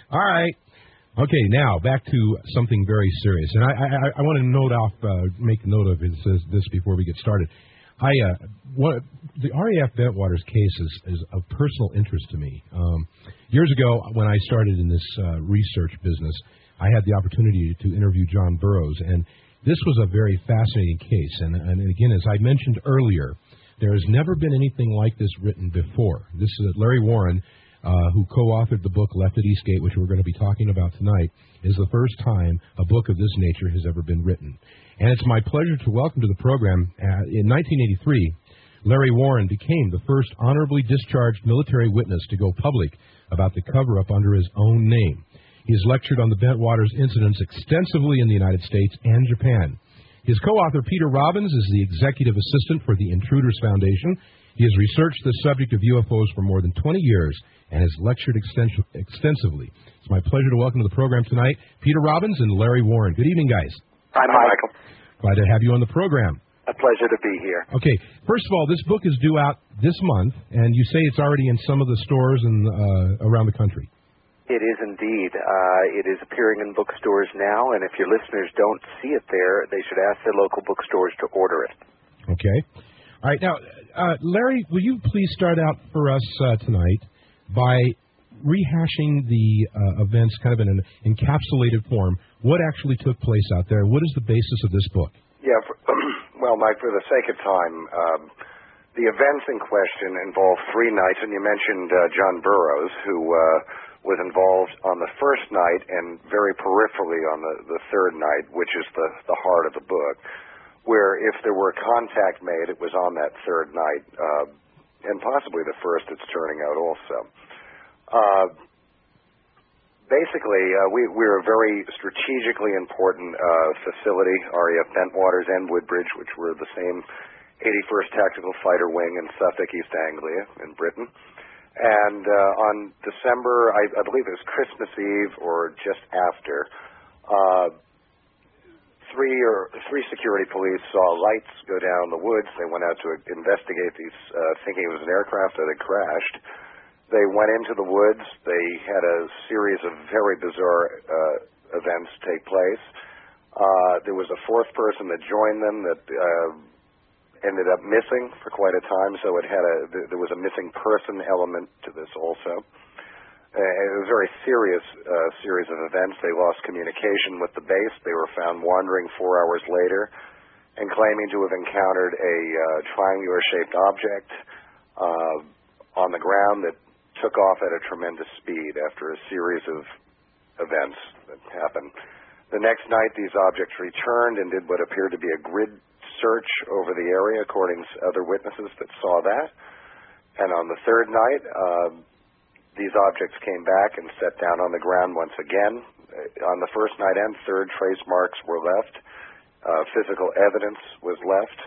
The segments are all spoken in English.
All right. Okay, now back to something very serious, and I want to make a note of this before we get started. The RAF Bentwaters case is of personal interest to me. Years ago, when I started in this research business, I had the opportunity to interview John Burroughs, and this was a very fascinating case. And again, as I mentioned earlier, there has never been anything like this written before. This is Larry Warren, who co-authored the book Left at Eastgate, which we're going to be talking about tonight, is the first time a book of this nature has ever been written. And it's my pleasure to welcome to the program, in 1983, Larry Warren became the first honorably discharged military witness to go public about the cover-up under his own name. He has lectured on the Bentwaters incidents extensively in the United States and Japan. His co-author, Peter Robbins, is the executive assistant for the Intruders Foundation. He has researched the subject of UFOs for more than 20 years and has lectured extensively. It's my pleasure to welcome to the program tonight Peter Robbins and Larry Warren. Good evening, guys. Hi, Michael. Glad to have you on the program. A pleasure to be here. Okay, first of all, this book is due out this month, and you say it's already in some of the stores around the country. It is indeed. It is appearing in bookstores now, and if your listeners don't see it there, they should ask their local bookstores to order it. Okay. All right. Now, Larry, will you please start out for us tonight by rehashing the events kind of in an encapsulated form? What actually took place out there? What is the basis of this book? Yeah, well, Mike, for the sake of time, the events in question involved 3 nights, and you mentioned John Burroughs, who was involved on the first night and very peripherally on the third night, which is the heart of the book, where if there were contact made, it was on that third night, and possibly the first it's turning out also. Basically, we're a very strategically important facility, RAF Bentwaters and Woodbridge, which were the same 81st Tactical Fighter Wing in Suffolk, East Anglia, in Britain. And on December, I believe it was Christmas Eve or just after, three security police saw lights go down the woods. They went out to investigate these, thinking it was an aircraft that had crashed. They went into the woods. They had a series of very bizarre events take place. There was a 4th person that joined them that ended up missing for quite a time, so there was a missing person element to this also. It was a very serious series of events. They lost communication with the base. They were found wandering 4 hours later and claiming to have encountered a triangular-shaped object on the ground that took off at a tremendous speed after a series of events that happened. The next night, these objects returned and did what appeared to be a grid search over the area, according to other witnesses that saw that. And on the third night, these objects came back and sat down on the ground once again. On the first night and third, trace marks were left. Physical evidence was left.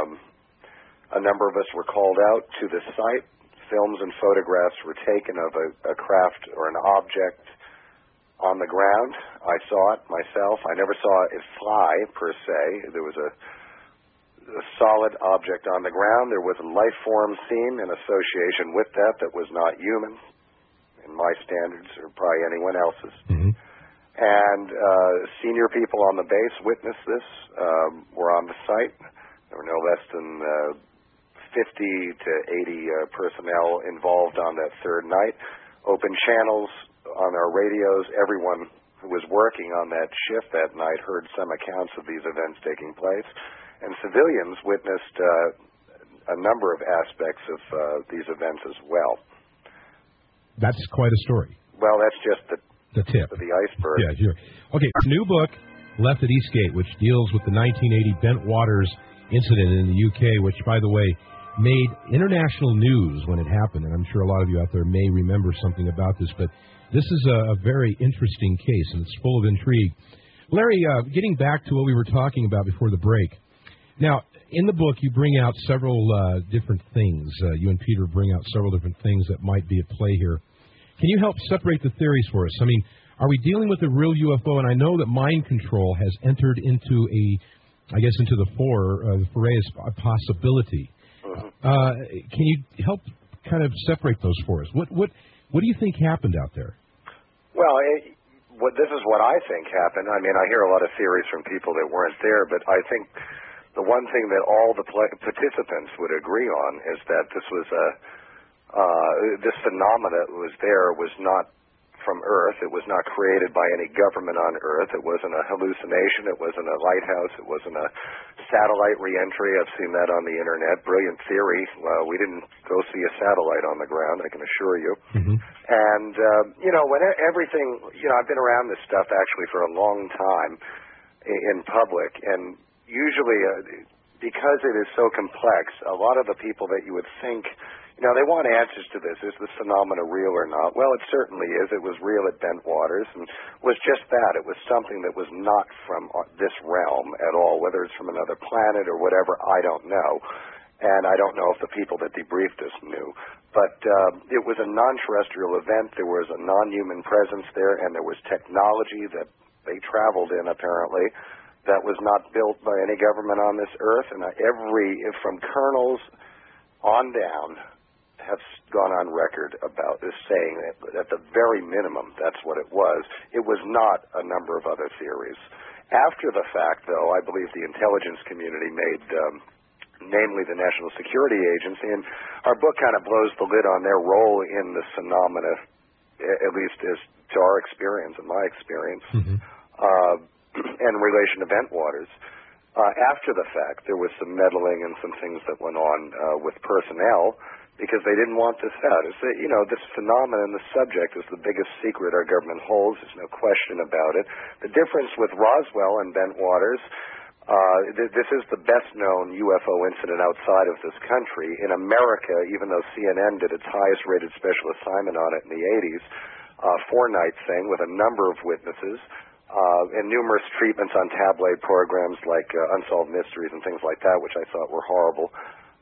A number of us were called out to the site. Films and photographs were taken of a craft or an object on the ground. I saw it myself. I never saw it fly, per se. There was a solid object on the ground. There was a life form seen in association with that was not human, in my standards, or probably anyone else's. Mm-hmm. And senior people on the base witnessed this, were on the site. There were no less than 50 to 80 personnel involved on that third night. Open channels on our radios. Everyone who was working on that shift that night heard some accounts of these events taking place. And civilians witnessed a number of aspects of these events as well. That's quite a story. Well, that's just the tip of the iceberg. Yeah, sure. Okay, new book, Left at Eastgate, which deals with the 1980 Bentwaters incident in the UK, which, by the way, made international news when it happened, and I'm sure a lot of you out there may remember something about this, but this is a very interesting case, and it's full of intrigue. Larry, getting back to what we were talking about before the break, now, in the book, you bring out several different things. You and Peter bring out several different things that might be at play here. Can you help separate the theories for us? I mean, are we dealing with a real UFO? And I know that mind control has entered into into the foray as a possibility. Can you help kind of separate those for us? What do you think happened out there? Well, this is what I think happened. I mean, I hear a lot of theories from people that weren't there, but I think the one thing that all the participants would agree on is that this was this phenomena that was there was not from Earth. It was not created by any government on Earth. It wasn't a hallucination. It wasn't a lighthouse. It wasn't a satellite reentry. I've seen that on the internet. Brilliant theory. We didn't go see a satellite on the ground, I can assure you. Mm-hmm. And, when everything, I've been around this stuff actually for a long time in public, and usually because it is so complex, a lot of the people that you would think, they want answers to this. Is this phenomena real or not? Well, it certainly is. It was real at Bentwaters, and was just that. It was something that was not from this realm at all, whether it's from another planet or whatever, I don't know. And I don't know if the people that debriefed us knew. But it was a non-terrestrial event. There was a non-human presence there, and there was technology that they traveled in, apparently, that was not built by any government on this earth. And from colonels on down, have gone on record about this, saying that at the very minimum, that's what it was. It was not a number of other theories. After the fact, though, I believe the intelligence community made, namely the National Security Agency, and our book kind of blows the lid on their role in this phenomena, at least as to our experience and my experience, in relation to Bentwaters. After the fact, there was some meddling and some things that went on with personnel, because they didn't want this out. It's this phenomenon, the subject, is the biggest secret our government holds. There's no question about it. The difference with Roswell and Bentwaters, this is the best-known UFO incident outside of this country. In America, even though CNN did its highest-rated special assignment on it in the 80s, four-night thing with a number of witnesses, and numerous treatments on tabloid programs like Unsolved Mysteries and things like that, which I thought were horrible.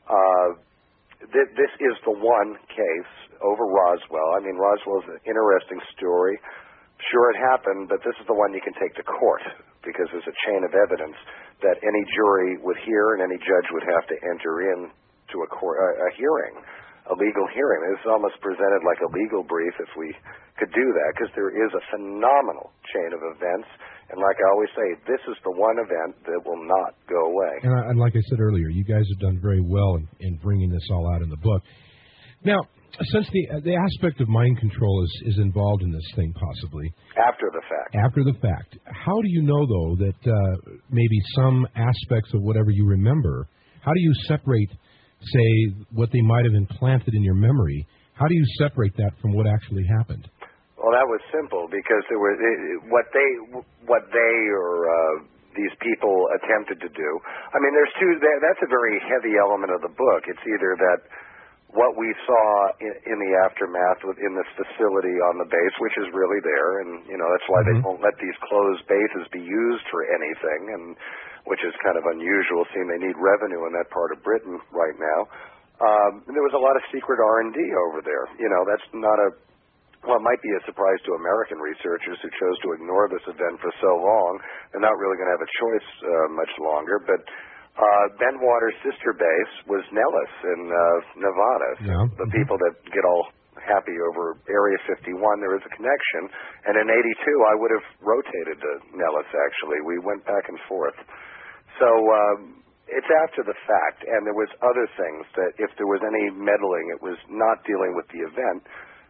This is the one case over Roswell. I mean, Roswell's an interesting story. Sure, it happened, but this is the one you can take to court because there's a chain of evidence that any jury would hear and any judge would have to enter into a hearing, a legal hearing. This is almost presented like a legal brief if we could do that, because there is a phenomenal chain of events. And like I always say, this is the one event that will not go away. And like I said earlier, you guys have done very well in bringing this all out in the book. Now, since the aspect of mind control is involved in this thing, possibly. After the fact. After the fact. How do you know, though, that maybe some aspects of whatever you remember, how do you separate, say, what they might have implanted in your memory? How do you separate that from what actually happened? Well, that was simple, because there were what they or these people attempted to do. I mean, there's two. That's a very heavy element of the book. It's either that what we saw in the aftermath in this facility on the base, which is really there, and that's why they won't let these closed bases be used for anything, and which is kind of unusual, seeing they need revenue in that part of Britain right now. There was a lot of secret R&D over there. That's not a Well, it might be a surprise to American researchers who chose to ignore this event for so long. They're not really going to have a choice much longer. But Bentwaters' sister base was Nellis in Nevada. So the people that get all happy over Area 51, there is a connection. And in 82, I would have rotated to Nellis, actually. We went back and forth. So it's after the fact. And there was other things that if there was any meddling, it was not dealing with the event.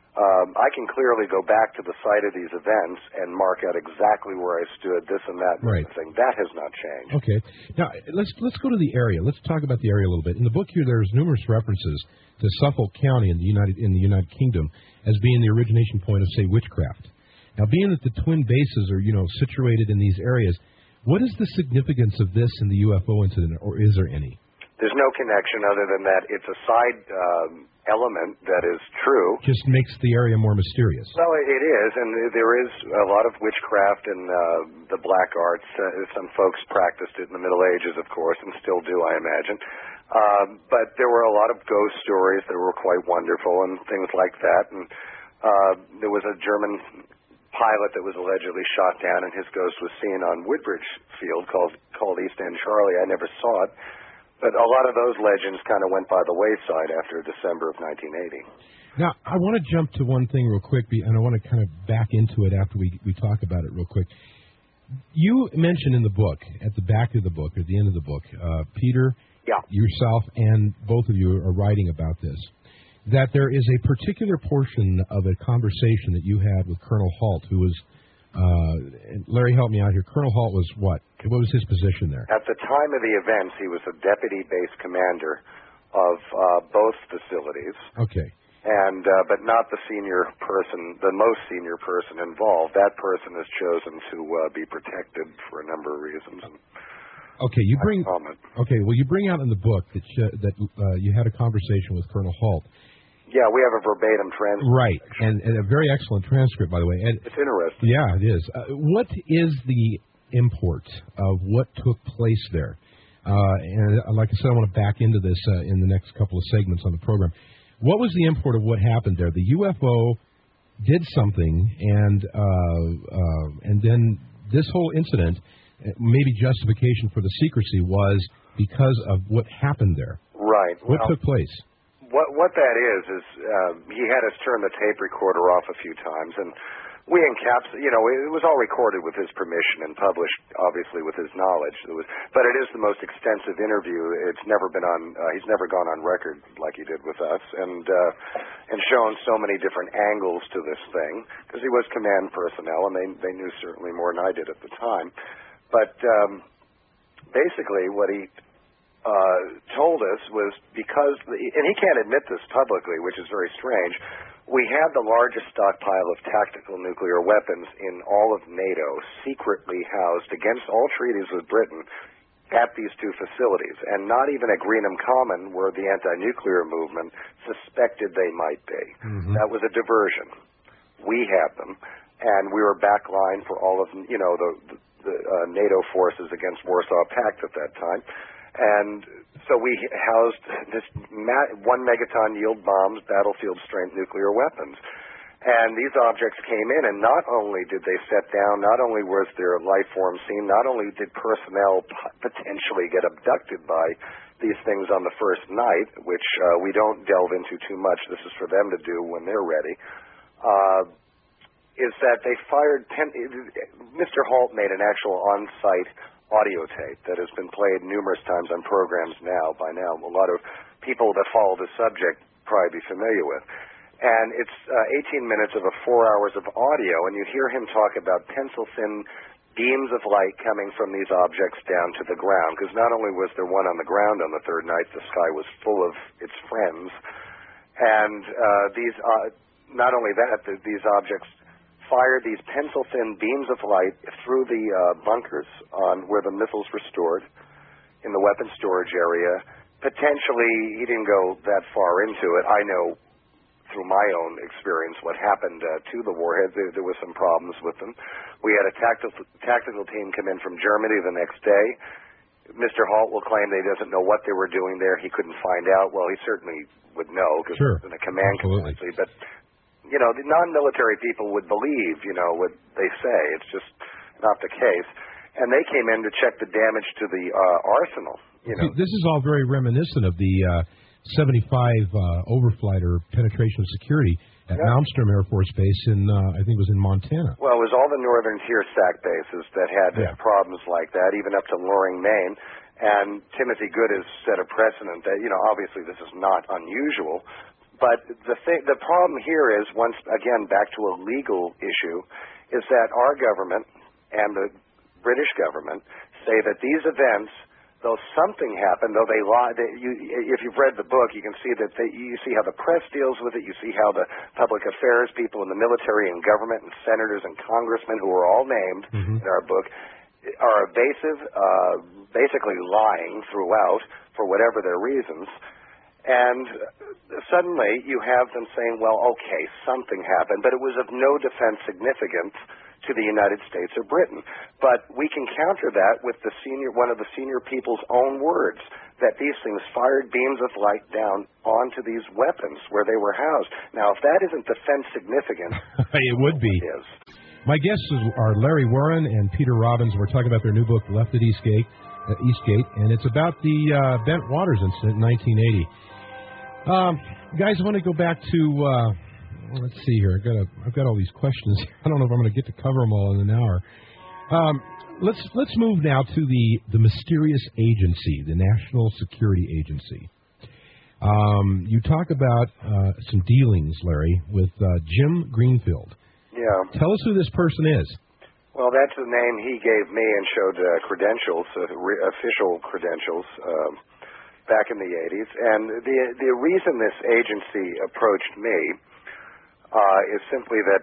I can clearly go back to the site of these events and mark out exactly where I stood, this and that thing. That has not changed. Okay. Now, let's go to the area. Let's talk about the area a little bit. In the book here, there's numerous references to Suffolk County in the United Kingdom as being the origination point of, say, witchcraft. Now, being that the twin bases are, situated in these areas, what is the significance of this in the UFO incident, or is there any? There's no connection other than that it's a side element that is true. Just makes the area more mysterious. Well, it is, and there is a lot of witchcraft in the black arts. Some folks practiced it in the Middle Ages, of course, and still do, I imagine. But there were a lot of ghost stories that were quite wonderful and things like that. And there was a German pilot that was allegedly shot down, and his ghost was seen on Woodbridge Field called East End Charlie. I never saw it. But a lot of those legends kind of went by the wayside after December of 1980. Now, I want to jump to one thing real quick, and I want to kind of back into it after we talk about it real quick. You mentioned in the book, at the back of the book, at the end of the book, Peter, yourself, and both of you are writing about this, that there is a particular portion of a conversation that you had with Colonel Halt, who was, Larry, help me out here. Colonel Halt was what? What was his position there? At the time of the events, he was a deputy base commander of both facilities. Okay. And but not the senior person, the most senior person involved. That person is chosen to be protected for a number of reasons. Okay, you bring. Okay, well, you bring out in the book that you had a conversation with Colonel Halt. Yeah, we have a verbatim transcript. Right, and a very excellent transcript, by the way. And it's interesting. Yeah, it is. What is the import of what took place there? And like I said, I want to back into this in the next couple of segments on the program. What was the import of what happened there? The UFO did something, and then this whole incident, maybe justification for the secrecy, was because of what happened there. Right. What took place? What that is he had us turn the tape recorder off a few times, and we it was all recorded with his permission and published, obviously, with his knowledge. But it is the most extensive interview. It's never been on. He's never gone on record like he did with us, and shown so many different angles to this thing because he was command personnel, and they knew certainly more than I did at the time. But basically, what he told us was because, and he can't admit this publicly, which is very strange. We had the largest stockpile of tactical nuclear weapons in all of NATO, secretly housed against all treaties with Britain at these two facilities, and not even at Greenham Common, where the anti-nuclear movement suspected they might be. Mm-hmm. That was a diversion. We had them, and we were backline for all of the NATO forces against Warsaw Pact at that time. And so we housed this 1 megaton yield bombs, battlefield-strength nuclear weapons. And these objects came in, and not only did they set down, not only was their life form seen, not only did personnel potentially get abducted by these things on the first night, which we don't delve into too much, this is for them to do when they're ready, is that they fired Mr. Halt made an actual on-site audio tape that has been played numerous times on programs by now. A lot of people that follow the subject probably be familiar with. And it's 18 minutes of 4 hours of audio, and you hear him talk about pencil-thin beams of light coming from these objects down to the ground, because not only was there one on the ground on the third night, the sky was full of its friends. And not only that, these objects fired these pencil-thin beams of light through the bunkers on where the missiles were stored in the weapons storage area. Potentially, he didn't go that far into it. I know through my own experience what happened to the warheads. There were some problems with them. We had a tactical team come in from Germany the next day. Mr. Halt will claim that he doesn't know what they were doing there. He couldn't find out. Well, he certainly would know because sure. in a command capacity. But the non-military people would believe, what they say. It's just not the case. And they came in to check the damage to the arsenal. See, this is all very reminiscent of the 75 overflight or penetration of security at Malmstrom Air Force Base in, I think it was in Montana. Well, it was all the northern tier SAC bases that had problems like that, even up to Loring, Maine. And Timothy Good has set a precedent that, obviously this is not unusual. But the problem here is, once again, back to a legal issue, is that our government and the British government say that these events, though something happened, though they lie, if you've read the book, you can see that you see how the press deals with it, you see how the public affairs people in the military and government and senators and congressmen, who are all named in our book, are evasive, basically lying throughout for whatever their reasons. And suddenly you have them saying, well, okay, something happened, but it was of no defense significance to the United States or Britain. But we can counter that with one of the senior people's own words, that these things fired beams of light down onto these weapons where they were housed. Now, if that isn't defense significant, it would be. It is. My guests are Larry Warren and Peter Robbins. We're talking about their new book, Left at Eastgate, and it's about the Bent Waters incident in 1980. Guys, I want to go back to. Let's see here. I've got all these questions. I don't know if I'm going to get to cover them all in an hour. Let's move now to the mysterious agency, the National Security Agency. You talk about some dealings, Larry, with Jim Greenfield. Yeah. Tell us who this person is. Well, that's the name he gave me and showed credentials, official credentials, back in the 80s. And the reason this agency approached me is simply that,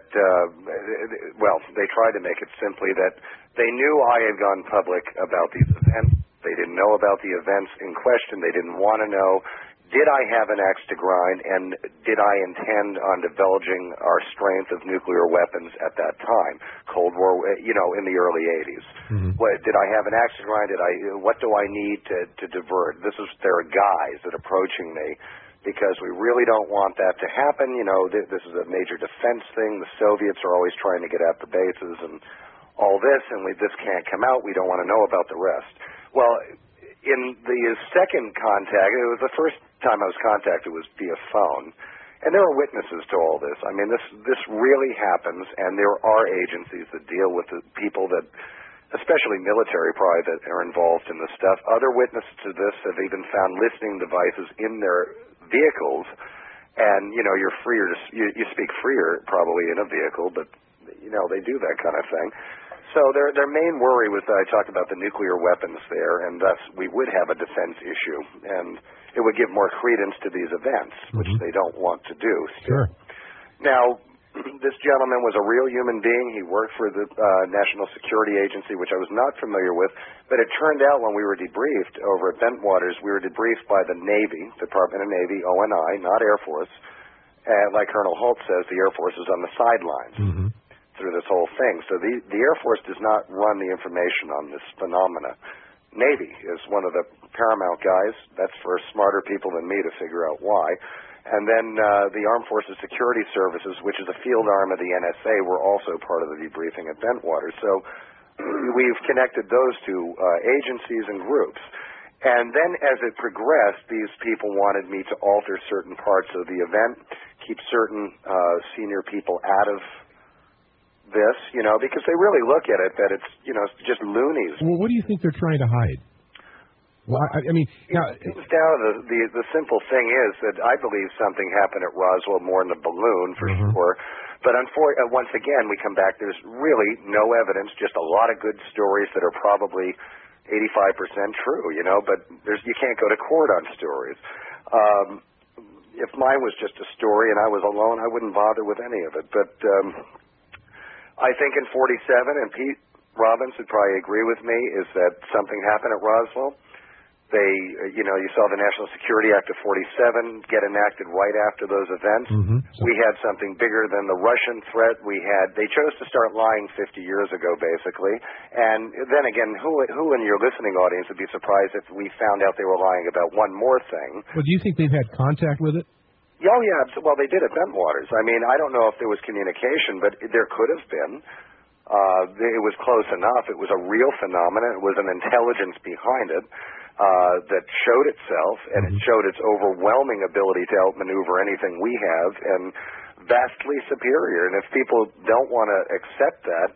they tried to make it simply that they knew I had gone public about these events. They didn't know about the events in question. They didn't want to know. Did I have an axe to grind, and did I intend on divulging our strength of nuclear weapons at that time, Cold War, in the early 80s? Mm-hmm. Did I have an axe to grind? What do I need to divert? There are guys that are approaching me because we really don't want that to happen. This is a major defense thing. The Soviets are always trying to get at the bases and all this, and this can't come out. We don't want to know about the rest. Well, in the second contact, it was the first time I was contacted was via phone, and there are witnesses to all this. I mean, this really happens, and there are agencies that deal with the people that, especially military probably, that are involved in this stuff. Other witnesses to this have even found listening devices in their vehicles, and you're freer to you speak freer probably in a vehicle, but they do that kind of thing. So their main worry was that I talked about the nuclear weapons there, and thus we would have a defense issue, and it would give more credence to these events, which they don't want to do. Sure. Now, this gentleman was a real human being. He worked for the National Security Agency, which I was not familiar with, but it turned out when we were debriefed over at Bentwaters, we were debriefed by the Navy, Department of Navy, ONI, not Air Force, and like Colonel Holt says, the Air Force is on the sidelines. Mm-hmm. Through this whole thing. So the Air Force does not run the information on this phenomena. Navy is one of the paramount guys. That's for smarter people than me to figure out why. And then the Armed Forces Security Services, which is a field arm of the NSA, were also part of the debriefing at Bentwaters. So we've connected those two agencies and groups. And then as it progressed, these people wanted me to alter certain parts of the event, keep certain senior people out of this, because they really look at it that it's, it's just loonies. Well, what do you think they're trying to hide? Well, I mean, now, it comes down to the simple thing is that I believe something happened at Roswell more in the balloon for sure. But once again, we come back. There's really no evidence, just a lot of good stories that are probably 85% true, But you can't go to court on stories. If mine was just a story and I was alone, I wouldn't bother with any of it. But I think in 47, and Pete Robbins would probably agree with me, is that something happened at Roswell. They, you saw the National Security Act of 47 get enacted right after those events. Mm-hmm. We had something bigger than the Russian threat. They chose to start lying 50 years ago, basically. And then again, who in your listening audience would be surprised if we found out they were lying about one more thing? Well, do you think they've had contact with it? Oh, yeah. Well, they did at Bentwaters. I mean, I don't know if there was communication, but there could have been. It was close enough. It was a real phenomenon. It was an intelligence behind it that showed itself, and it showed its overwhelming ability to outmaneuver anything we have, and vastly superior. And if people don't want to accept that,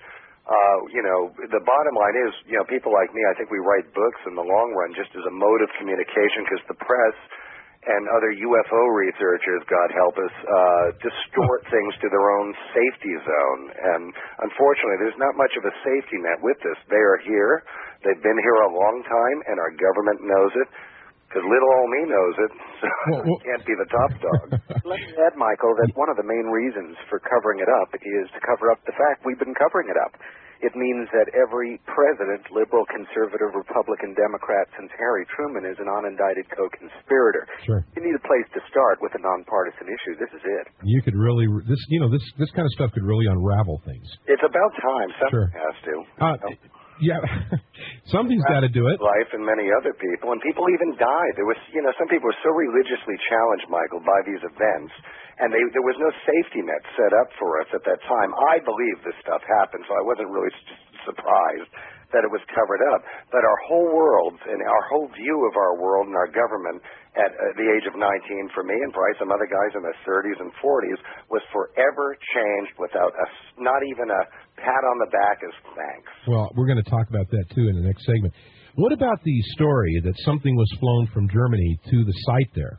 the bottom line is, people like me, I think we write books in the long run just as a mode of communication because the press and other UFO researchers, God help us, distort things to their own safety zone. And unfortunately, there's not much of a safety net with this. They are here. They've been here a long time, and our government knows it, because little old me knows it, so I can't be the top dog. Let me add, Michael, that one of the main reasons for covering it up is to cover up the fact we've been covering it up. It means that every president, liberal, conservative, Republican, Democrat, since Harry Truman is an unindicted co-conspirator. Sure. You need a place to start with a nonpartisan issue. This is it. You could really, this kind of stuff could really unravel things. It's about time. Something has to. Yeah, something's got to do it. Life and many other people, and people even died. There was, some people were so religiously challenged, Michael, by these events, and there was no safety net set up for us at that time. I believe this stuff happened, so I wasn't really surprised that it was covered up. But our whole world and our whole view of our world and our government at the age of 19 for me and probably some other guys in their 30s and 40s was forever changed without not even a pat on the back as thanks. Well, we're going to talk about that, too, in the next segment. What about the story that something was flown from Germany to the site there?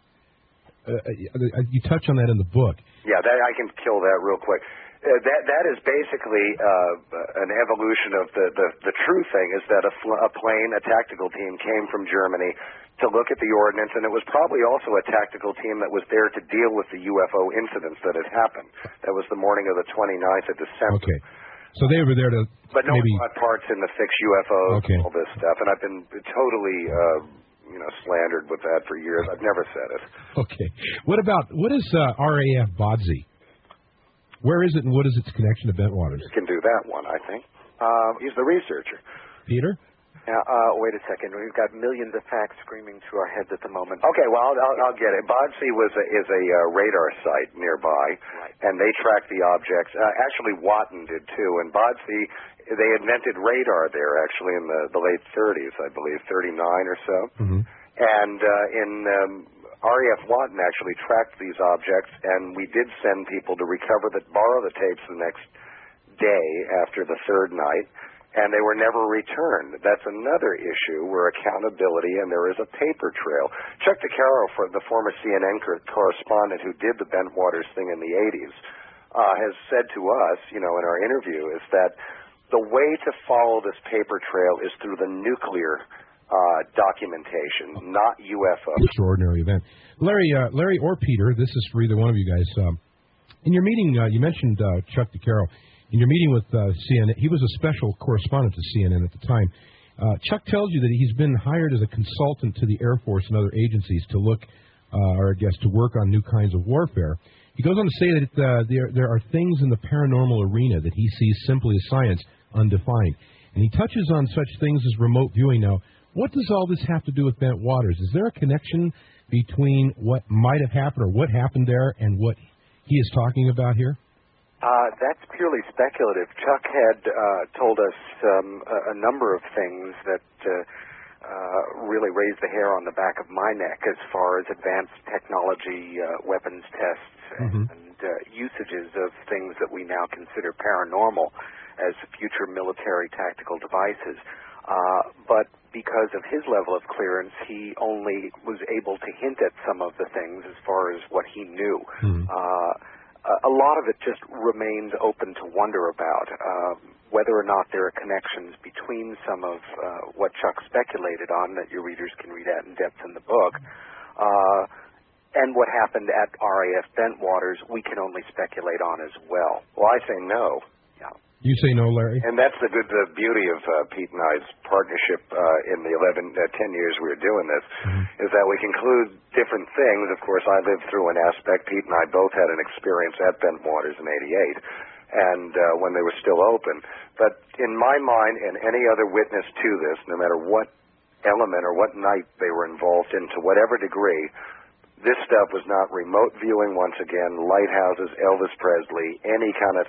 You touch on that in the book. Yeah, I can kill that real quick. That is basically an evolution of the true thing is that a plane, a tactical team, came from Germany to look at the ordnance, and it was probably also a tactical team that was there to deal with the UFO incidents that had happened. That was the morning of the 29th of December. Okay. So they were there to But no one got parts in the fixed UFOs and all this stuff, and I've been totally slandered with that for years. I've never said it. Okay. What is RAF BODSI? Where is it, and what is its connection to Bentwaters? You can do that one, I think. He's the researcher. Peter? Wait a second. We've got millions of facts screaming through our heads at the moment. Okay, well, I'll get it. BODSI is a radar site nearby, right, and they track the objects. Actually, Watton did, too. And BODSI, they invented radar there, actually, in the late 30s, I believe, 39 or so. Mm-hmm. And RAF Watton actually tracked these objects, and we did send people to borrow the tapes the next day after the third night, and they were never returned. That's another issue where accountability, and there is a paper trail. Chuck DeCaro, the former CNN correspondent who did the Bentwaters thing in the 80s, has said to us, in our interview, is that the way to follow this paper trail is through the nuclear documentation, not UFO. Extraordinary event. Larry or Peter, this is for either one of you guys. In your meeting, you mentioned Chuck DeCaro. In your meeting with CNN, he was a special correspondent to CNN at the time. Chuck tells you that he's been hired as a consultant to the Air Force and other agencies to look, to work on new kinds of warfare. He goes on to say that there are things in the paranormal arena that he sees simply as science, undefined. And he touches on such things as remote viewing. Now, what does all this have to do with Bentwaters? Is there a connection between what might have happened or what happened there and what he is talking about here? That's purely speculative. Chuck had told us a number of things that really raised the hair on the back of my neck as far as advanced technology, weapons tests, and usages of things that we now consider paranormal as future military tactical devices. But because of his level of clearance, he only was able to hint at some of the things as far as what he knew. A lot of it just remains open to wonder about, whether or not there are connections between some of what Chuck speculated on that your readers can read at in depth in the book, and what happened at RAF Bentwaters, we can only speculate on as well. Well, I say no. Yeah. You say no, Larry? And that's the beauty of Pete and I's partnership in the 10 years we were doing this, is that we conclude different things. Of course, I lived through an aspect. Pete and I both had an experience at Bentwaters in '88, and when they were still open. But in my mind, and any other witness to this, no matter what element or what night they were involved in, to whatever degree, this stuff was not remote viewing, once again, lighthouses, Elvis Presley, any kind of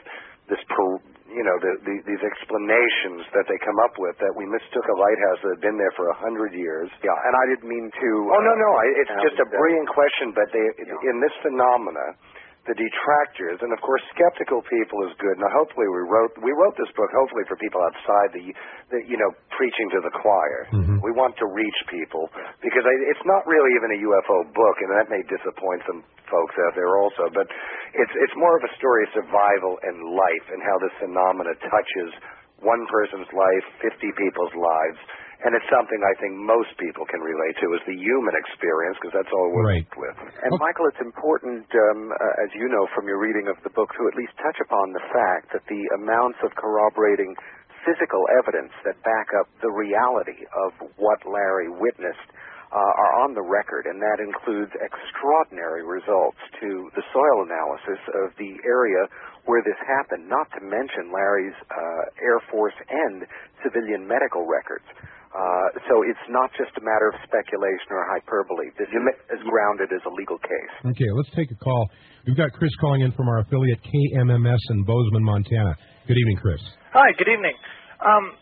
these explanations that they come up with that we mistook a lighthouse that had been there for 100 years. Yeah, and I didn't mean to... Oh, no, it's just a brilliant question, but in this phenomena, the detractors, and of course skeptical people is good. Now, hopefully we wrote this book hopefully for people outside the preaching to the choir. We want to reach people because it's not really even a UFO book, and that may disappoint some folks out there also, but it's more of a story of survival and life and how this phenomena touches one person's life, 50 people's lives. And it's something I think most people can relate to is the human experience, because that's all we're right with. And, Michael, it's important, as you know from your reading of the book, to at least touch upon the fact that the amounts of corroborating physical evidence that back up the reality of what Larry witnessed are on the record, and that includes extraordinary results to the soil analysis of the area where this happened, not to mention Larry's Air Force and civilian medical records. So it's not just a matter of speculation or hyperbole. This is grounded as a legal case. Okay, let's take a call. We've got Chris calling in from our affiliate KMMS in Bozeman, Montana. Good evening, Chris. Hi, good evening.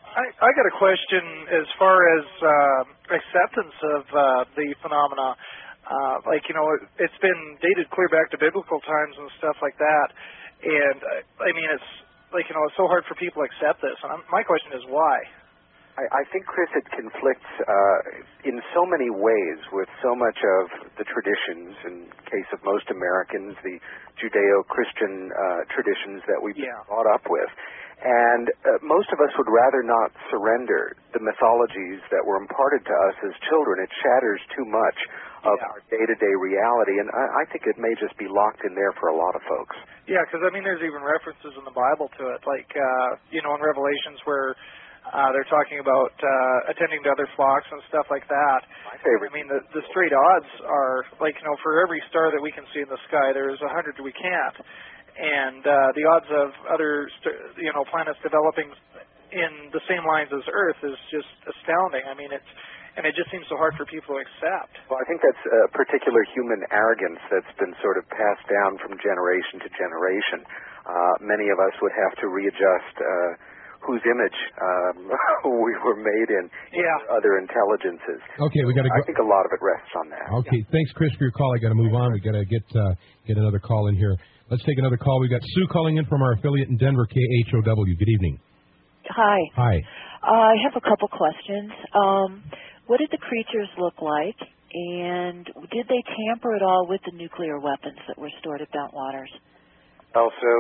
I got a question as far as acceptance of the phenomena. It's been dated clear back to biblical times and stuff like that. And, it's it's so hard for people to accept this. And my question is why? I think, Chris, it conflicts in so many ways with so much of the traditions, in case of most Americans, the Judeo-Christian traditions that we've been brought up with. And most of us would rather not surrender the mythologies that were imparted to us as children. It shatters too much of our day-to-day reality, and I think it may just be locked in there for a lot of folks. Yeah, because, there's even references in the Bible to it, like, in Revelations where they're talking about attending to other flocks and stuff like that. My favorite. The straight odds are, for every star that we can see in the sky, there's 100 we can't. And the odds of other, planets developing in the same lines as Earth is just astounding. It just seems so hard for people to accept. Well, I think that's a particular human arrogance that's been sort of passed down from generation to generation. Many of us would have to readjust whose image we were made in other intelligences. Okay, we got to go. I think a lot of it rests on that. Okay, thanks, Chris, for your call. I got to move on. We got to get another call in here. Let's take another call. We got Sue calling in from our affiliate in Denver, KHOW. Good evening. Hi. Hi. I have a couple questions. What did the creatures look like, and did they tamper at all with the nuclear weapons that were stored at Bentwaters? Also,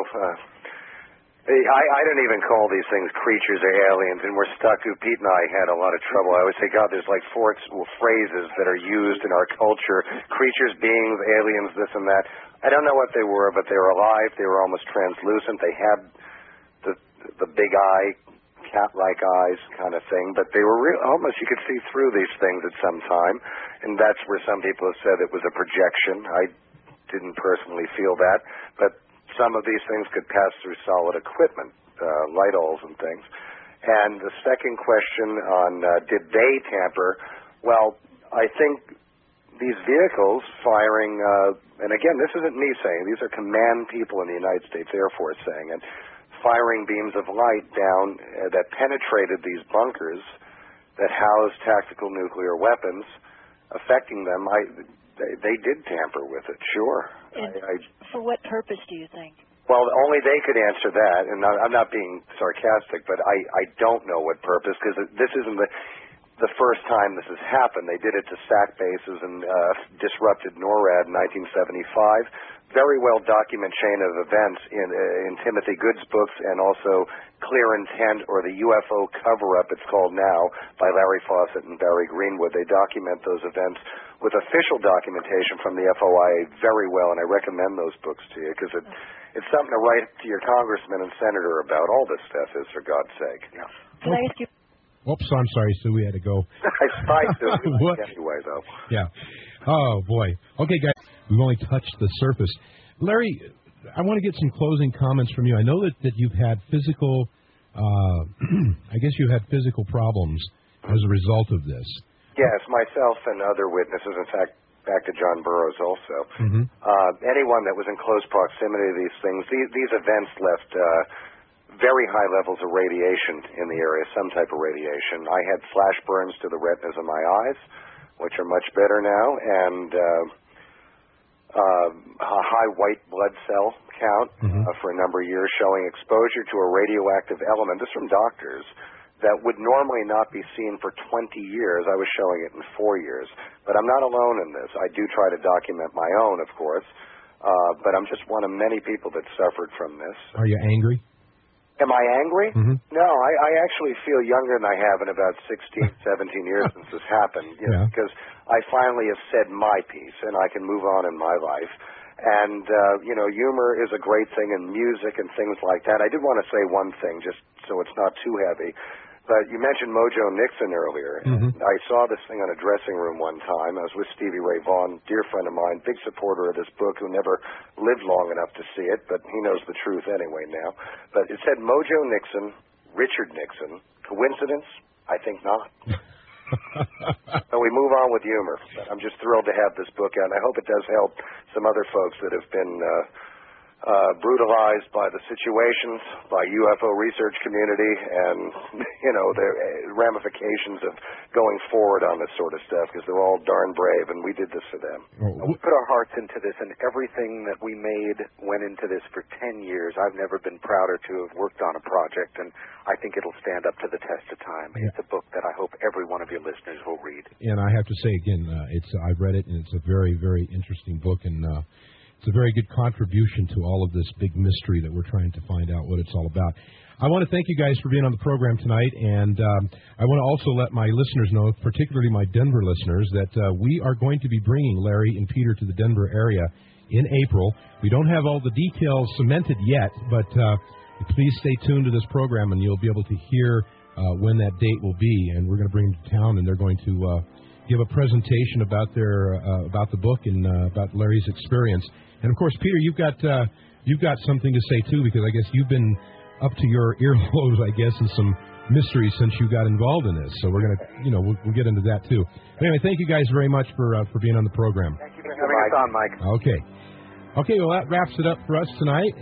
I don't even call these things creatures or aliens, and we're stuck. Pete and I had a lot of trouble. I always say, God, there's like four phrases that are used in our culture: creatures, beings, aliens, this and that. I don't know what they were, but they were alive. They were almost translucent. They had the big eye, cat-like eyes kind of thing, but they were almost, you could see through these things at some time, and that's where some people have said it was a projection. I didn't personally feel that, but some of these things could pass through solid equipment, light-alls and things. And the second question on did they tamper, well, I think these vehicles firing, and again, this isn't me saying, these are command people in the United States Air Force saying it, firing beams of light down that penetrated these bunkers that housed tactical nuclear weapons, affecting them. They did tamper with it, sure. For what purpose do you think? Well, only they could answer that, and I'm not being sarcastic, but I don't know what purpose, because this isn't the first time this has happened. They did it to SAC bases and disrupted NORAD in 1975. Very well documented chain of events in Timothy Good's books, and also Clear Intent, or the UFO Cover-Up, it's called now, by Larry Fawcett and Barry Greenwood. They document those events with official documentation from the FOIA very well, and I recommend those books to you, because it's something to write to your congressman and senator about. All this stuff is, for God's sake. Yeah. Can I ask you? Oops, I'm sorry, Sue. We had to go. I spiked it anyway, though. Yeah. Oh, boy. Okay, guys, we've only touched the surface. Larry, I want to get some closing comments from you. I know that you've had physical, I guess you had physical problems as a result of this. Yes, myself and other witnesses, in fact, back to John Burroughs also. Mm-hmm. Anyone that was in close proximity to these things, these events left very high levels of radiation in the area, some type of radiation. I had flash burns to the retinas of my eyes, which are much better now, and a high white blood cell count for a number of years, showing exposure to a radioactive element. This is from doctors that would normally not be seen for 20 years. I was showing it in 4 years. But I'm not alone in this. I do try to document my own, of course, but I'm just one of many people that suffered from this. Are you angry? Am I angry? Mm-hmm. No, I actually feel younger than I have in about 16, 17 years since this happened, because I finally have said my piece, and I can move on in my life. And, humor is a great thing, and music and things like that. I did want to say one thing, just so it's not too heavy. But you mentioned Mojo Nixon earlier. Mm-hmm. I saw this thing on a dressing room one time. I was with Stevie Ray Vaughan, dear friend of mine, big supporter of this book, who never lived long enough to see it, but he knows the truth anyway now. But it said Mojo Nixon, Richard Nixon. Coincidence? I think not. So we move on with humor. I'm just thrilled to have this book out, and I hope it does help some other folks that have been brutalized by the situations, by UFO research community, and, their ramifications of going forward on this sort of stuff, because they're all darn brave, and we did this for them. We put our hearts into this, and everything that we made went into this for 10 years. I've never been prouder to have worked on a project, and I think it'll stand up to the test of time. Yeah. It's a book that I hope every one of your listeners will read. And I have to say, again, I've read it, and it's a very, very interesting book, and it's a very good contribution to all of this big mystery that we're trying to find out what it's all about. I want to thank you guys for being on the program tonight, and I want to also let my listeners know, particularly my Denver listeners, that we are going to be bringing Larry and Peter to the Denver area in April. We don't have all the details cemented yet, but please stay tuned to this program, and you'll be able to hear when that date will be. And we're going to bring them to town, and they're going to give a presentation about the book and about Larry's experience. And of course, Peter, you've got something to say too, because I guess you've been up to your earlobes, I guess, in some mystery since you got involved in this. So we're gonna, we'll get into that too. But anyway, thank you guys very much for being on the program. Thank you for having us on, Mike. Okay, well that wraps it up for us tonight.